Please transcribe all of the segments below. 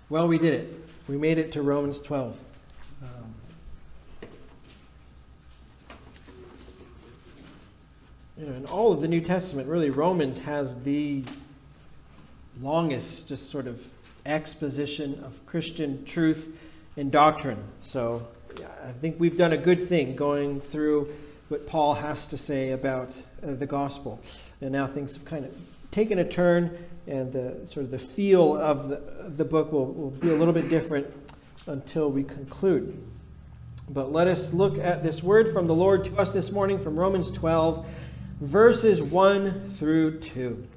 Well, we did it. We made it to Romans 12. In all of the New Testament, really, Romans has the longest just sort of exposition of Christian truth and doctrine. So I think we've done a good thing going through what Paul has to say about the gospel. And now things have kind of taken a turn, and the feel of the book will be a little bit different until we conclude. But let us look at this word from the Lord to us this morning from Romans 12, verses 1 through 2.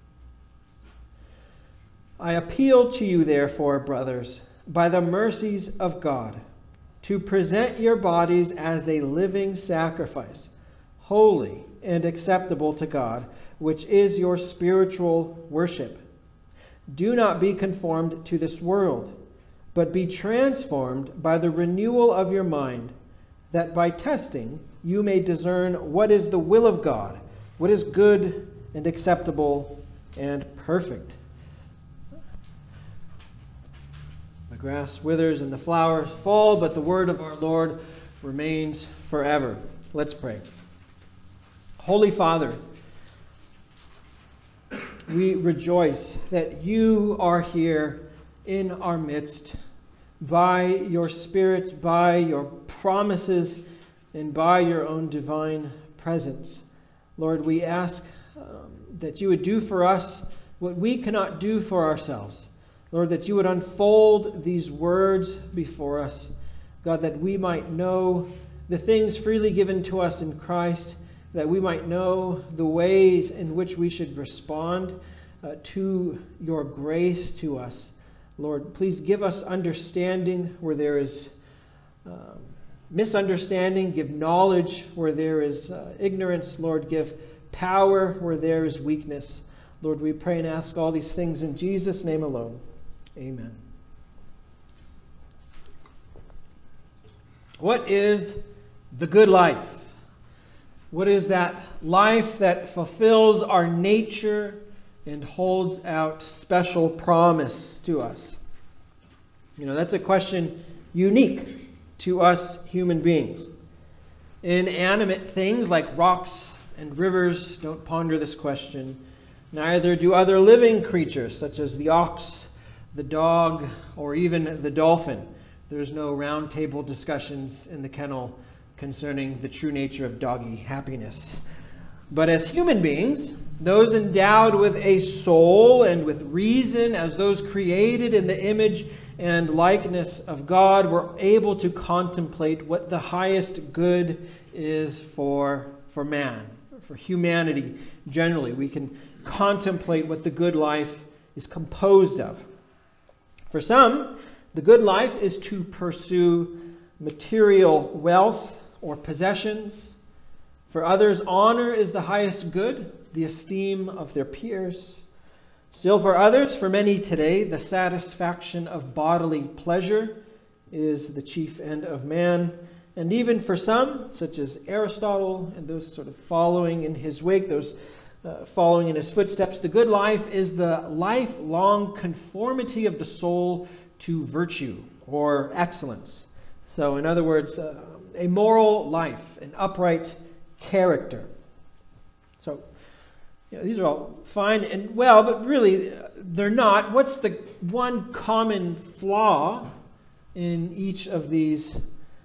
I appeal to you, therefore, brothers, by the mercies of God, to present your bodies as a living sacrifice, holy and acceptable to God, which is your spiritual worship. Do not be conformed to this world, but be transformed by the renewal of your mind, that by testing you may discern what is the will of God, what is good and acceptable and perfect. The grass withers and the flowers fall, but the word of our Lord remains forever. Let's pray. Holy Father, we rejoice that you are here in our midst by your Spirit, by your promises, and by your own divine presence. Lord, we ask that you would do for us what we cannot do for ourselves. Lord, that you would unfold these words before us. God, that we might know the things freely given to us in Christ, that we might know the ways in which we should respond to your grace to us. Lord, please give us understanding where there is misunderstanding. Give knowledge where there is ignorance. Lord, give power where there is weakness. Lord, we pray and ask all these things in Jesus' name alone. Amen. What is the good life? What is that life that fulfills our nature and holds out special promise to us? That's a question unique to us human beings. Inanimate things like rocks and rivers don't ponder this question. Neither do other living creatures such as the ox, the dog, or even the dolphin. There's no round table discussions in the kennel concerning the true nature of doggy happiness. But as human beings, those endowed with a soul and with reason, as those created in the image and likeness of God, were able to contemplate what the highest good is for man, for humanity generally. We can contemplate what the good life is composed of. For some, the good life is to pursue material wealth or possessions. For others, honor is the highest good, the esteem of their peers. Still for others, for many today, the satisfaction of bodily pleasure is the chief end of man. And even for some, such as Aristotle and those sort of following in his wake, those following in his footsteps, the good life is the lifelong conformity of the soul to virtue or excellence. So in other words, a moral life, an upright character. So these are all fine and well, but really they're not. What's the one common flaw in each of these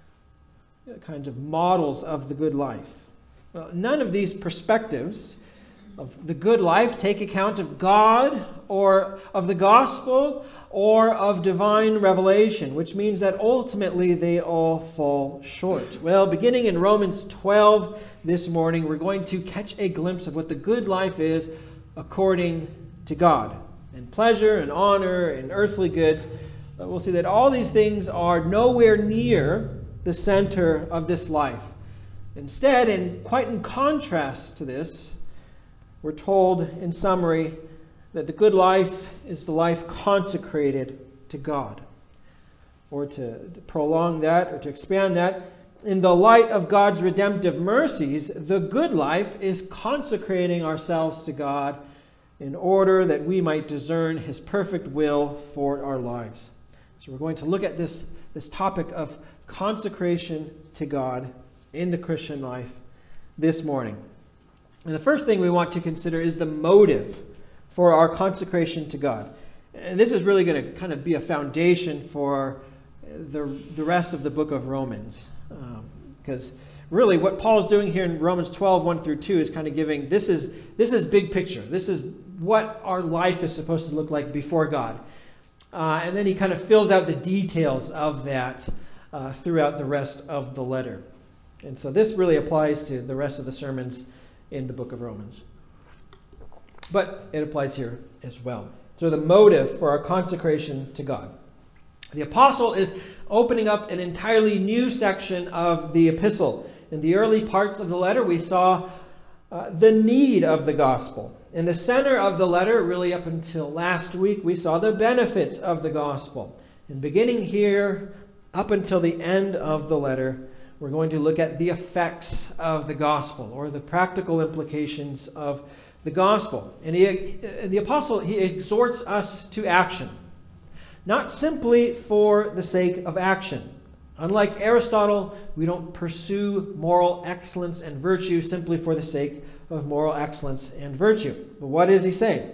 kinds of models of the good life? Well, none of these perspectives of the good life take account of God or of the gospel or of divine revelation, which means that ultimately they all fall short. Well, beginning in Romans 12 this morning, we're going to catch a glimpse of what the good life is according to God. And pleasure and honor and earthly goods, we'll see that all these things are nowhere near the center of this life. Instead, and quite in contrast to this, we're told in summary that the good life is the life consecrated to God. Or to prolong that, or to expand that, in the light of God's redemptive mercies, the good life is consecrating ourselves to God in order that we might discern his perfect will for our lives. So we're going to look at this topic of consecration to God in the Christian life this morning. And the first thing we want to consider is the motive for our consecration to God. And this is really going to kind of be a foundation for the rest of the book of Romans. Because really what Paul's doing here in Romans 12, 1 through 2 is kind of giving, this is big picture. This is what our life is supposed to look like before God. And then he kind of fills out the details of that throughout the rest of the letter. And so this really applies to the rest of the sermons in the book of Romans. But it applies here as well. So the motive for our consecration to God. The apostle is opening up an entirely new section of the epistle. In the early parts of the letter, we saw the need of the gospel. In the center of the letter, really up until last week, we saw the benefits of the gospel. And beginning here, up until the end of the letter, we're going to look at the effects of the gospel, or the practical implications of the gospel. And the apostle, he exhorts us to action, not simply for the sake of action. Unlike Aristotle, we don't pursue moral excellence and virtue simply for the sake of moral excellence and virtue. But what is he saying?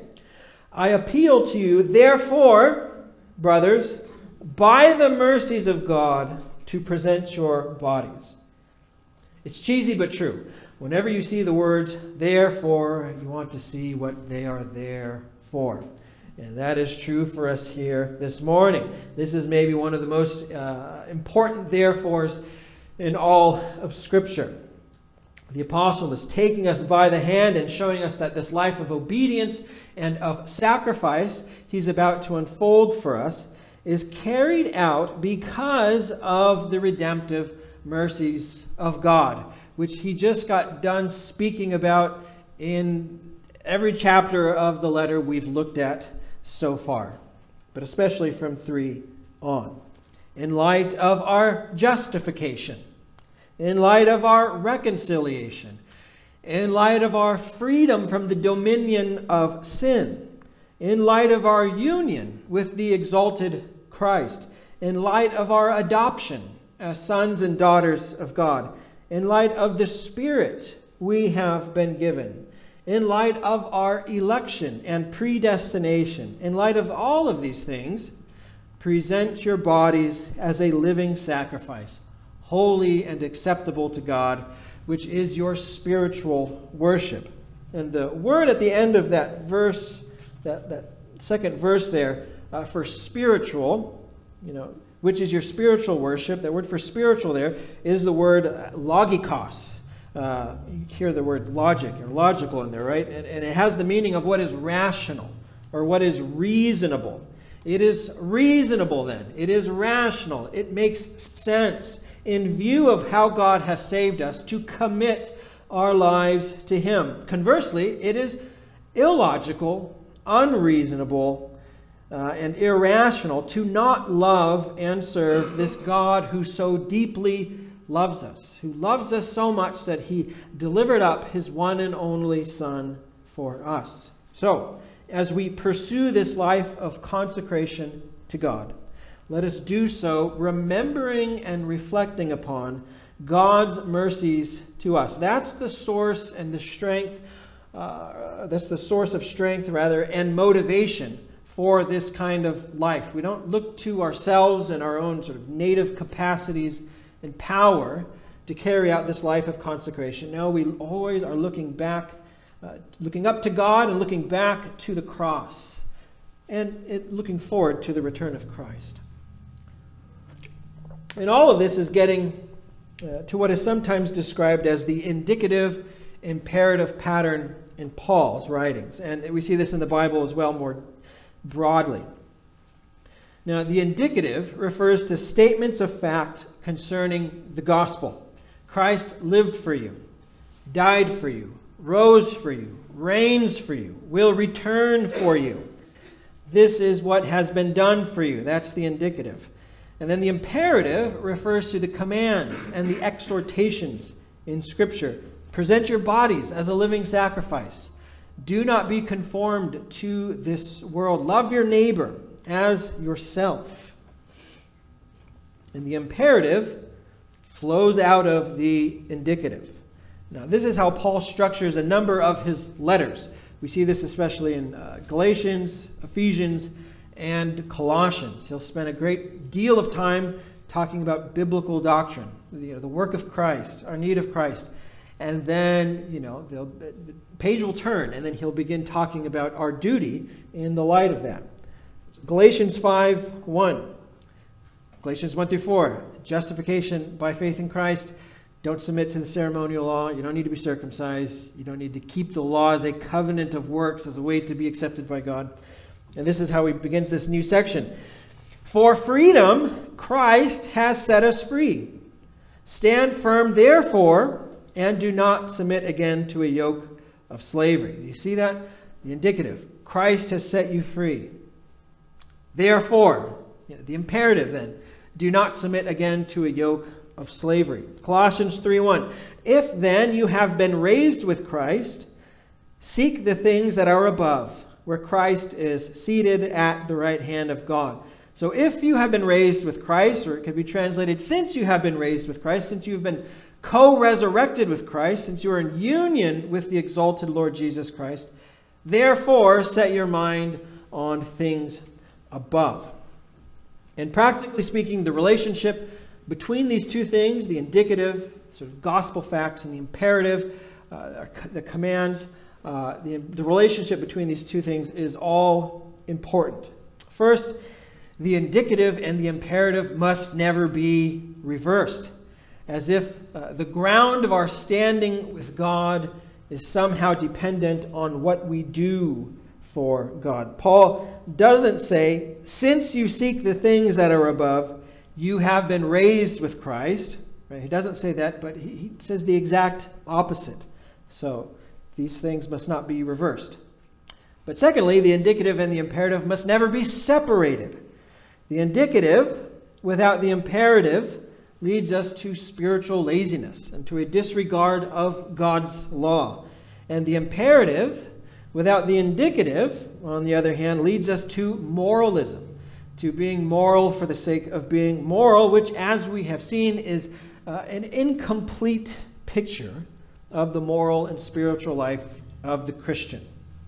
I appeal to you, therefore, brothers, by the mercies of God, to present your bodies. It's cheesy but true. Whenever you see the words, therefore, you want to see what they are there for. And that is true for us here this morning. This is maybe one of the most important therefores in all of Scripture. The apostle is taking us by the hand and showing us that this life of obedience and of sacrifice he's about to unfold for us is carried out because of the redemptive mercies of God, which he just got done speaking about in every chapter of the letter we've looked at so far, but especially from 3 on. In light of our justification, in light of our reconciliation, in light of our freedom from the dominion of sin, in light of our union with the exalted Christ, in light of our adoption as sons and daughters of God, in light of the Spirit we have been given, in light of our election and predestination, in light of all of these things, present your bodies as a living sacrifice, holy and acceptable to God, which is your spiritual worship. And the word at the end of that verse, that second verse there, for spiritual, which is your spiritual worship, that word for spiritual there is the word logikos. You hear the word logic or logical in there, right? And it has the meaning of what is rational or what is reasonable. It is reasonable then. It is rational. It makes sense in view of how God has saved us to commit our lives to Him. Conversely, it is illogical, unreasonable, and irrational to not love and serve this God who so deeply loves us, who loves us so much that He delivered up His one and only Son for us. So, as we pursue this life of consecration to God, let us do so remembering and reflecting upon God's mercies to us. That's the source and the strength, that's the source of strength, and motivation for this kind of life. We don't look to ourselves and our own sort of native capacities and power to carry out this life of consecration. No, we always are looking back, looking up to God and looking back to the cross, and looking forward to the return of Christ. And all of this is getting to what is sometimes described as the indicative imperative pattern in Paul's writings. And we see this in the Bible as well more broadly. Now, the indicative refers to statements of fact concerning the gospel. Christ lived for you, died for you, rose for you, reigns for you, will return for you. This is what has been done for you. That's the indicative. And then the imperative refers to the commands and the exhortations in Scripture. Present your bodies as a living sacrifice. Do not be conformed to this world. Love your neighbor as yourself. And the imperative flows out of the indicative. Now, this is how Paul structures a number of his letters. We see this especially in Galatians, Ephesians, and Colossians. He'll spend a great deal of time talking about biblical doctrine, the work of Christ, our need of Christ. And then, the page will turn, and then he'll begin talking about our duty in the light of that. Galatians 5:1. Galatians 1 through 4. Justification by faith in Christ. Don't submit to the ceremonial law. You don't need to be circumcised. You don't need to keep the law as a covenant of works, as a way to be accepted by God. And this is how he begins this new section. For freedom, Christ has set us free. Stand firm, therefore, and do not submit again to a yoke of slavery. Do you see that? The indicative. Christ has set you free. Therefore, the imperative then, do not submit again to a yoke of slavery. Colossians 3:1. If then you have been raised with Christ, seek the things that are above, where Christ is seated at the right hand of God. So if you have been raised with Christ, or it could be translated, since you have been raised with Christ, since you've been co-resurrected with Christ, since you are in union with the exalted Lord Jesus Christ, therefore set your mind on things above. And practically speaking, the relationship between these two things, the indicative, sort of gospel facts, and the imperative, the commands, the relationship between these two things is all important. First, the indicative and the imperative must never be reversed, as if the ground of our standing with God is somehow dependent on what we do for God. Paul doesn't say, since you seek the things that are above, you have been raised with Christ. Right? He doesn't say that, but he says the exact opposite. So these things must not be reversed. But secondly, the indicative and the imperative must never be separated. The indicative, without the imperative, leads us to spiritual laziness and to a disregard of God's law. And the imperative, without the indicative, on the other hand, leads us to moralism, to being moral for the sake of being moral, which, as we have seen, is an incomplete picture of the moral and spiritual life of the Christian.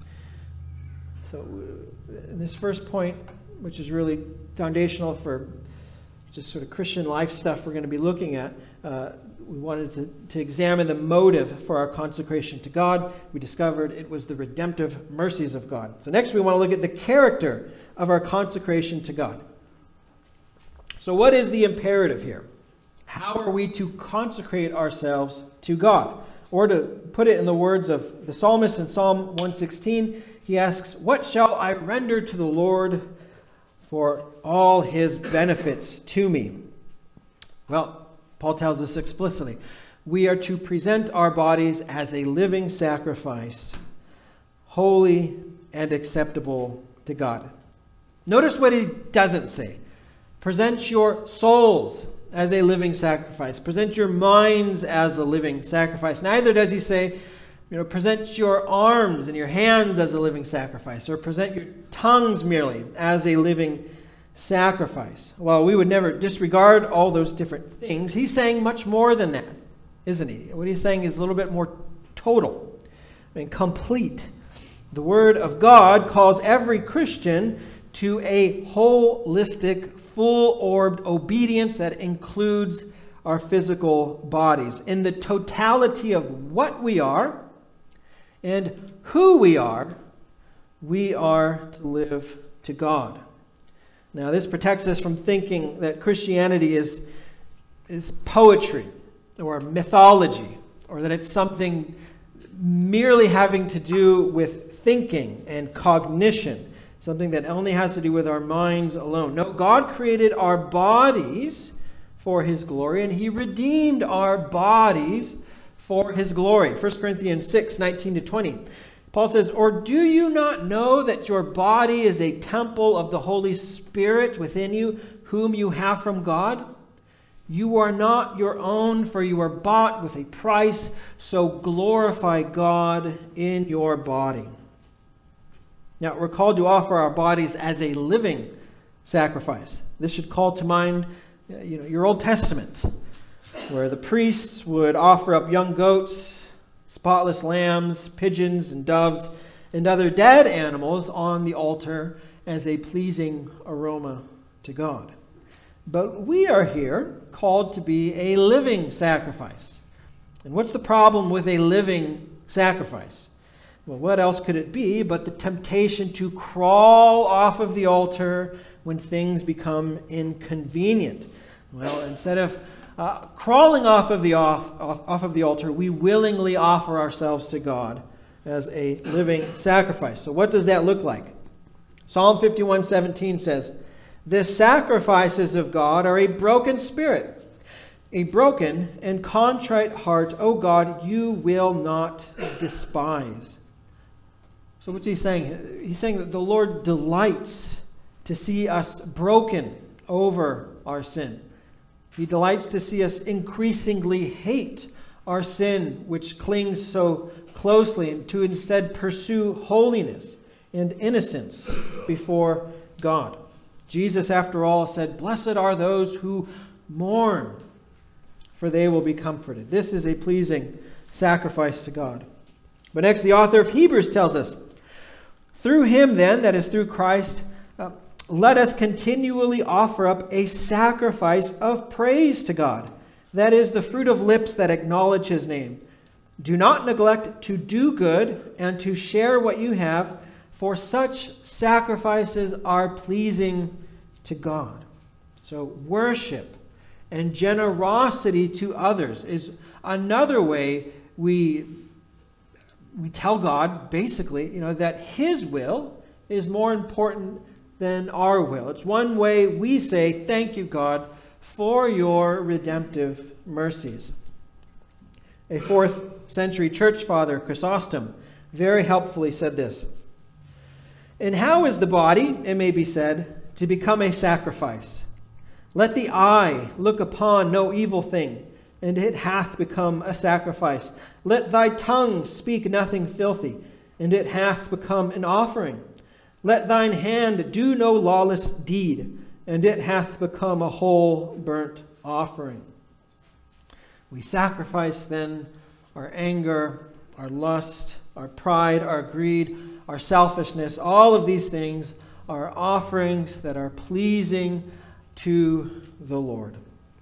So in this first point, which is really foundational for just sort of Christian life stuff we're going to be looking at, we wanted to examine the motive for our consecration to God. We discovered it was the redemptive mercies of God. So next we want to look at the character of our consecration to God. So what is the imperative here? How are we to consecrate ourselves to God? Or to put it in the words of the psalmist in Psalm 116, he asks, "What shall I render to the Lord for all his benefits to me?" Well, Paul tells us explicitly, we are to present our bodies as a living sacrifice, holy and acceptable to God. Notice what he doesn't say. Present your souls as a living sacrifice. Present your minds as a living sacrifice. Neither does he say, present your arms and your hands as a living sacrifice, or present your tongues merely as a living sacrifice. Well, we would never disregard all those different things. He's saying much more than that, isn't he? What he's saying is a little bit more total and complete. The Word of God calls every Christian to a holistic, full-orbed obedience that includes our physical bodies. In the totality of what we are and who we are to live to God. Now, this protects us from thinking that Christianity is poetry or mythology, or that it's something merely having to do with thinking and cognition, something that only has to do with our minds alone. No, God created our bodies for his glory, and he redeemed our bodies for his glory. 1 Corinthians 6:19-20. Paul says, "Or do you not know that your body is a temple of the Holy Spirit within you, whom you have from God? You are not your own, for you are bought with a price, so glorify God in your body." Now, we're called to offer our bodies as a living sacrifice. This should call to mind, your Old Testament, where the priests would offer up young goats, spotless lambs, pigeons, and doves, and other dead animals on the altar as a pleasing aroma to God. But we are here called to be a living sacrifice. And what's the problem with a living sacrifice? Well, what else could it be but the temptation to crawl off of the altar when things become inconvenient? Well, instead of crawling off of the altar, we willingly offer ourselves to God as a living sacrifice. So what does that look like? Psalm 51:17 says, "The sacrifices of God are a broken spirit, a broken and contrite heart, O God, you will not despise." So what's he saying? He's saying that the Lord delights to see us broken over our sin. He delights to see us increasingly hate our sin, which clings so closely, and to instead pursue holiness and innocence before God. Jesus, after all, said, "Blessed are those who mourn, for they will be comforted." This is a pleasing sacrifice to God. But next, the author of Hebrews tells us, "Through him then," that is through Christ, "let us continually offer up a sacrifice of praise to God. That is the fruit of lips that acknowledge his name. Do not neglect to do good and to share what you have, for such sacrifices are pleasing to God." So worship and generosity to others is another way we tell God, basically, that his will is more important than our will. It's one way we say, "Thank you, God, for your redemptive mercies." A 4th century church father, Chrysostom, very helpfully said this, "And how is the body, it may be said, to become a sacrifice? Let the eye look upon no evil thing, and it hath become a sacrifice. Let thy tongue speak nothing filthy, and it hath become an offering. Let thine hand do no lawless deed, and it hath become a whole burnt offering." We sacrifice then our anger, our lust, our pride, our greed, our selfishness. All of these things are offerings that are pleasing to the Lord.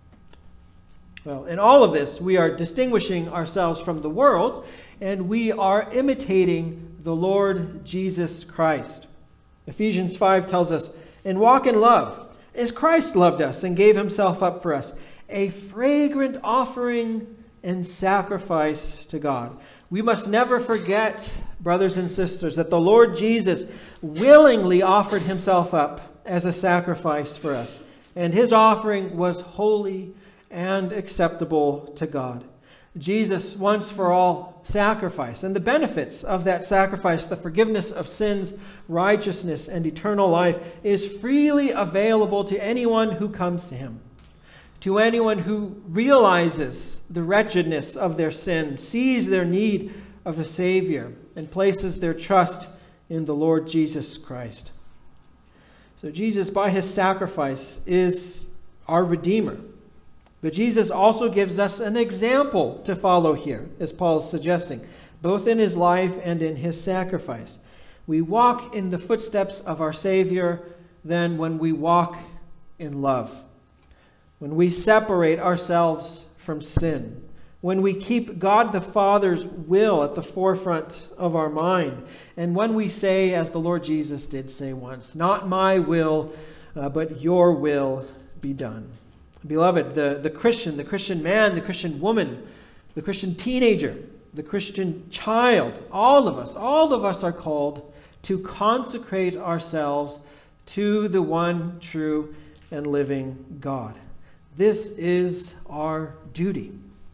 Well, in all of this, we are distinguishing ourselves from the world, and we are imitating the Lord Jesus Christ. Ephesians 5 tells us, "And walk in love, as Christ loved us and gave himself up for us, a fragrant offering and sacrifice to God." We must never forget, brothers and sisters, that the Lord Jesus willingly offered himself up as a sacrifice for us, and his offering was holy and acceptable to God. Jesus once for all sacrifice, and the benefits of that sacrifice, the forgiveness of sins, righteousness, and eternal life, is freely available to anyone who comes to him. To anyone who realizes the wretchedness of their sin, sees their need of a Savior, and places their trust in the Lord Jesus Christ. So Jesus, by his sacrifice, is our Redeemer. But Jesus also gives us an example to follow here, as Paul is suggesting, both in his life and in his sacrifice. We walk in the footsteps of our Savior then when we walk in love, when we separate ourselves from sin, when we keep God the Father's will at the forefront of our mind, and when we say, as the Lord Jesus did say once, "Not my will, but your will be done." Beloved, the Christian man, the Christian woman, the Christian teenager, the Christian child, all of us are called to consecrate ourselves to the one true and living God. This is our duty.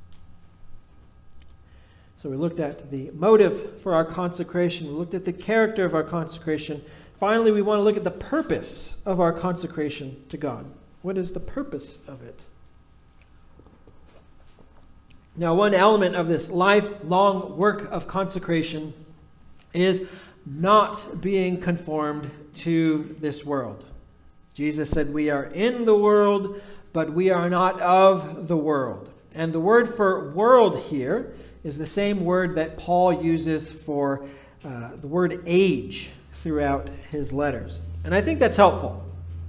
So we looked at the motive for our consecration. We looked at the character of our consecration. Finally, we want to look at the purpose of our consecration to God. What is the purpose of it? Now, one element of this lifelong work of consecration is not being conformed to this world. Jesus said, "We are in the world, but we are not of the world." And the word for world here is the same word that Paul uses for the word age throughout his letters. And I think that's helpful.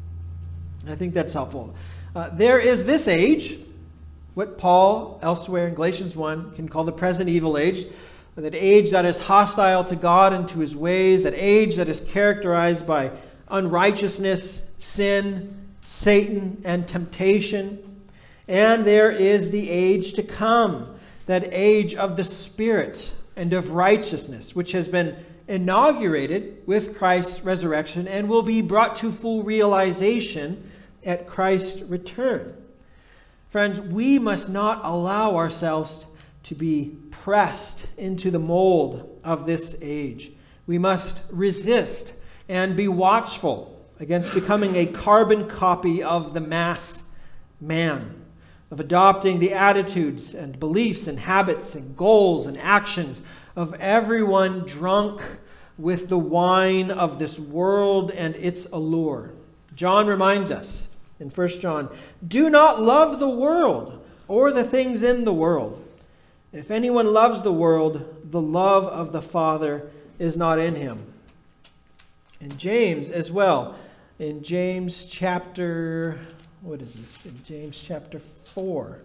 There is this age, what Paul elsewhere in Galatians 1 can call the present evil age, that age that is hostile to God and to his ways, that age that is characterized by unrighteousness, sin, Satan, and temptation. And there is the age to come, that age of the Spirit and of righteousness, which has been inaugurated with Christ's resurrection and will be brought to full realization at Christ's return. Friends, we must not allow ourselves to be pressed into the mold of this age. We must resist and be watchful against becoming a carbon copy of the mass man, of adopting the attitudes and beliefs and habits and goals and actions of everyone drunk with the wine of this world and its allure. John reminds us in 1 John, "Do not love the world or the things in the world. If anyone loves the world, the love of the Father is not in him." And James as well, in James chapter, In James chapter 4.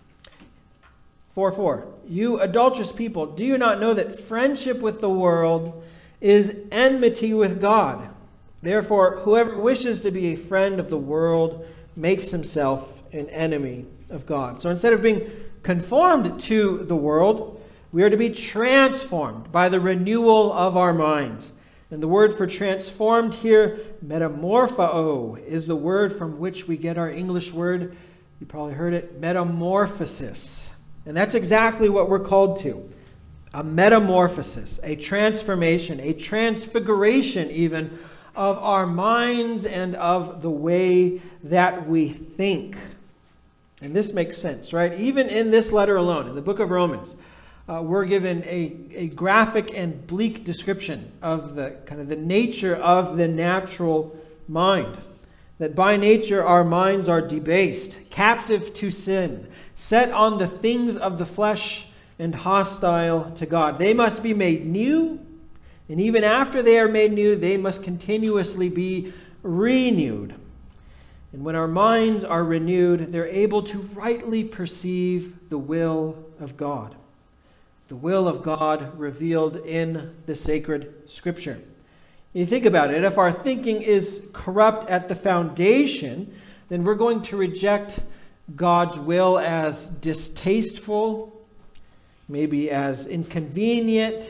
4:4. "You adulterous people, do you not know that friendship with the world is enmity with God? Therefore, whoever wishes to be a friend of the world makes himself an enemy of God." So instead of being conformed to the world, we are to be transformed by the renewal of our minds. And the word for transformed here, metamorpho, is the word from which we get our English word, you probably heard it, metamorphosis. And that's exactly what we're called to. A metamorphosis, a transformation, a transfiguration even of our minds and of the way that we think. And this makes sense, right? Even in this letter alone, in the book of Romans, we're given a graphic and bleak description of the nature of the natural mind. That by nature our minds are debased, captive to sin, set on the things of the flesh, and hostile to God. They must be made new, and even after they are made new, they must continuously be renewed. And when our minds are renewed, they're able to rightly perceive the will of God. The will of God revealed in the sacred Scripture. You think about it, if our thinking is corrupt at the foundation, then we're going to reject God's will as distasteful, maybe as inconvenient,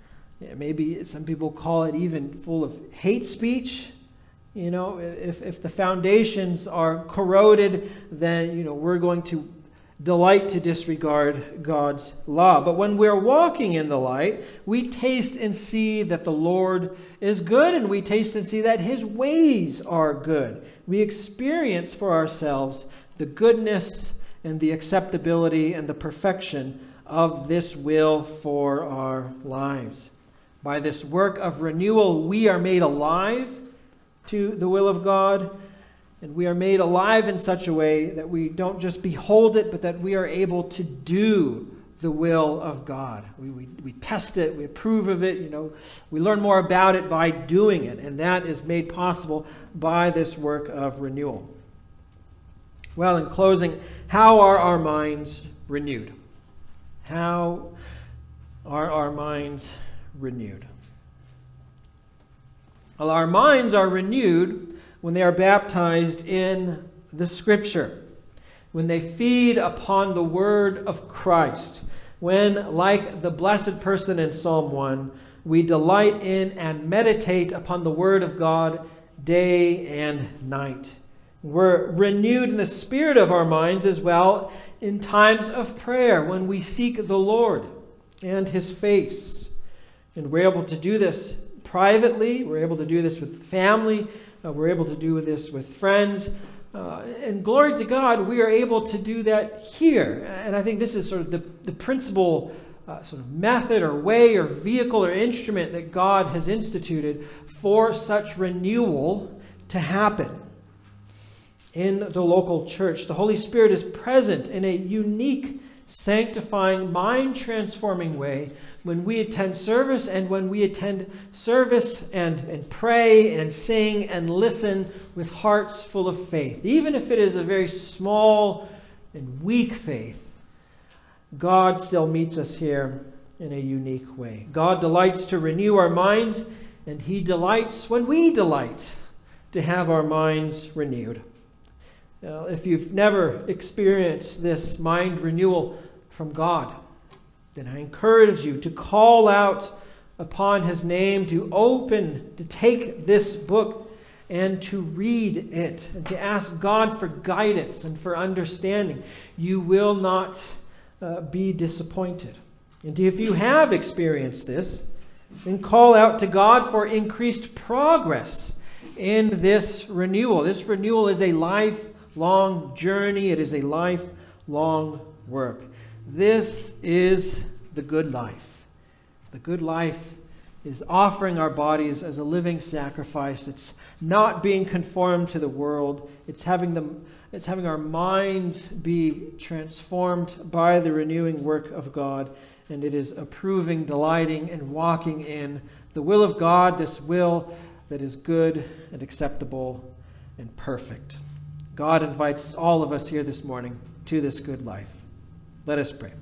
maybe some people call it even full of hate speech. You know, if the foundations are corroded, then, we're going to delight to disregard God's law. But when we're walking in the light, we taste and see that the Lord is good, and we taste and see that his ways are good. We experience for ourselves the goodness and the acceptability and the perfection of this will for our lives. By this work of renewal, we are made alive to the will of God. And we are made alive in such a way that we don't just behold it, but that we are able to do the will of God. We test it, we approve of it, we learn more about it by doing it. And that is made possible by this work of renewal. Well, in closing, how are our minds renewed? How are our minds renewed? Well, our minds are renewed when they are baptized in the Scripture, when they feed upon the Word of Christ, when, like the blessed person in Psalm 1, we delight in and meditate upon the Word of God day and night. We're renewed in the spirit of our minds as well in times of prayer, when we seek the Lord and his face. And we're able to do this privately, we're able to do this with family, we're able to do this with friends. And glory to God, we are able to do that here. And I think this is sort of the principal sort of method or way or vehicle or instrument that God has instituted for such renewal to happen in the local church. The Holy Spirit is present in a unique, sanctifying, mind-transforming way when we attend service, and when we attend service and pray and sing and listen with hearts full of faith. Even if it is a very small and weak faith, God still meets us here in a unique way. God delights to renew our minds, and He delights when we delight to have our minds renewed. Now, if you've never experienced this mind renewal from God, then I encourage you to call out upon His name, to take this book and to read it, and to ask God for guidance and for understanding. You will not be disappointed. And if you have experienced this, then call out to God for increased progress in this renewal. This renewal is a lifelong journey. It is a lifelong work. This is the good life. The good life is offering our bodies as a living sacrifice. It's not being conformed to the world. It's having our minds be transformed by the renewing work of God. And it is approving, delighting, and walking in the will of God, this will that is good and acceptable and perfect. God invites all of us here this morning to this good life. Let us pray.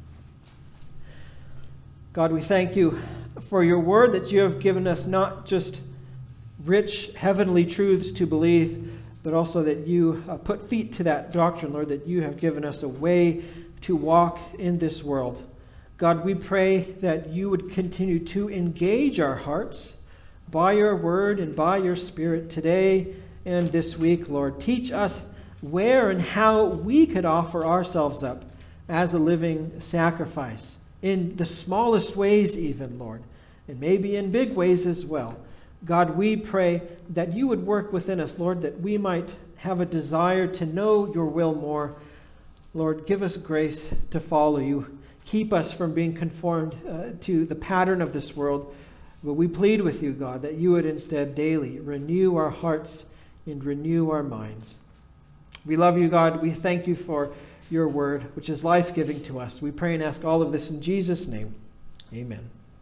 God, we thank you for your word, that you have given us not just rich heavenly truths to believe, but also that you put feet to that doctrine, Lord, that you have given us a way to walk in this world. God, we pray that you would continue to engage our hearts by your word and by your Spirit today and this week, Lord. Teach us where and how we could offer ourselves up as a living sacrifice, in the smallest ways even, Lord, and maybe in big ways as well. God, we pray that you would work within us, Lord, that we might have a desire to know your will more. Lord, give us grace to follow you. Keep us from being conformed to the pattern of this world. But we plead with you, God, that you would instead daily renew our hearts and renew our minds. We love you, God. We thank you for your word, which is life-giving to us. We pray and ask all of this in Jesus' name. Amen.